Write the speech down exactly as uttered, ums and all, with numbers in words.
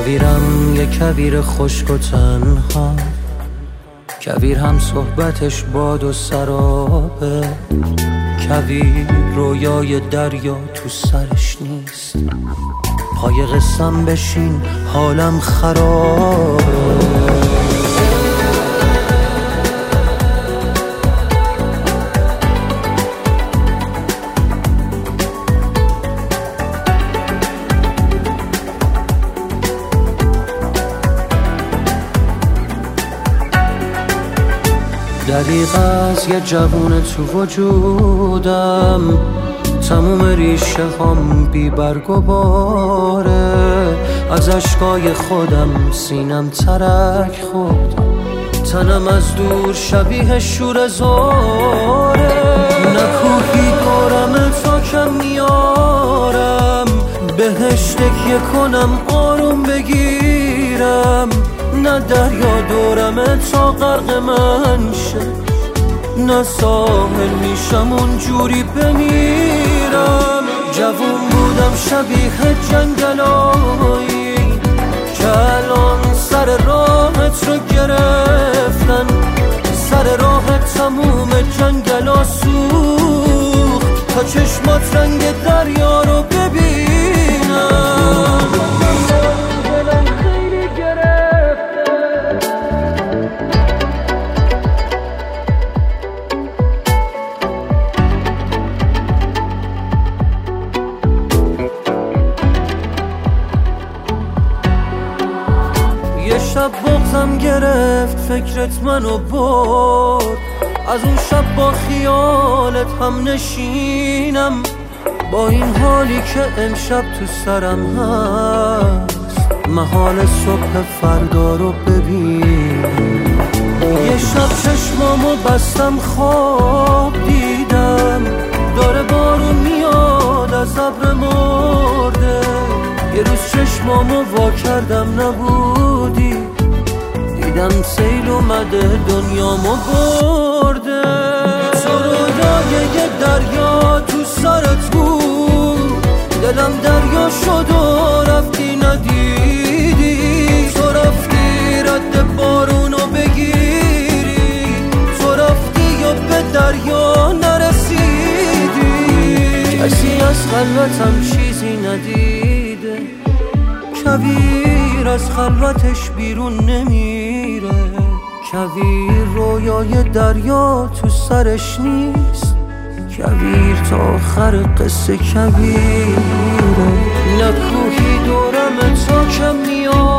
کویرم یه کویر خشک و تنها، کویر هم صحبتش باد و سرابه، کویر رویای دریا تو سرش نیست، پای قسم بشین حالم خرابه. دریغ از یه جوون تو وجودم، تموم ریشه هم بی برگ و باره، از اشکای خودم سینم ترک خورد، تنم از دور شبیه شور زاره، نکوهی دورم تا کم میارم، بهش تکیه کنم آروم بگیرم، نه دریا دورمه تا غرق من شه، نه ساحل میشم اونجوری بمیرم. جوون بودم شبیه جنگلایی که الان سر راهت رو گرفتن، سر راهت تموم جنگلا سوخت تا چشمات رنگ دریا رو ببینم. یه شب بغضم گرفت فکرت منو برد، از اون شب با خیالت هم نشینم، با این حالی که امشب تو سرم هست، محال صبح فردا رو ببین. یه شب چشمامو بستم خواب دیدم، داره بارون میاد از ابر مرده، یه روز چشمامو وا کردم نبودی، دیدم سیل اومده دنیامو برده. تو رویای یه دریا تو سرت بود، دلم دریا شد و رفتی ندیدی، تو رفتی رد بارونو بگیری، تو رفتی یا به دریا نرسیدی، کسی از خلوتم چیزی ندیده، کویر از خلوتش بیرون نمیره، کویر رویای دریا تو سرش نیست، کویر تا آخر قصه کویره، نه کوهی دورم تا کم میاد،